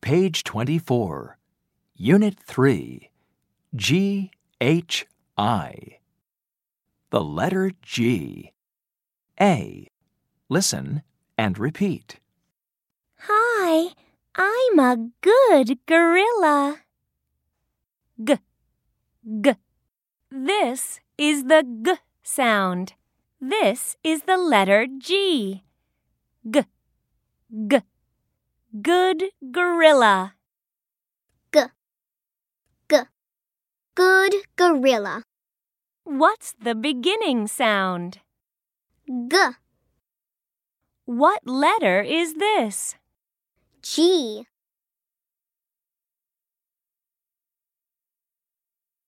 Page 24. Unit 3. G-H-I. The letter G. A. Listen and repeat. Hi, I'm a good gorilla. G, G. This is the G sound. This is the letter G. G, G. Good gorilla. G, G. Good gorilla. What's the beginning sound? G, What letter is this? G.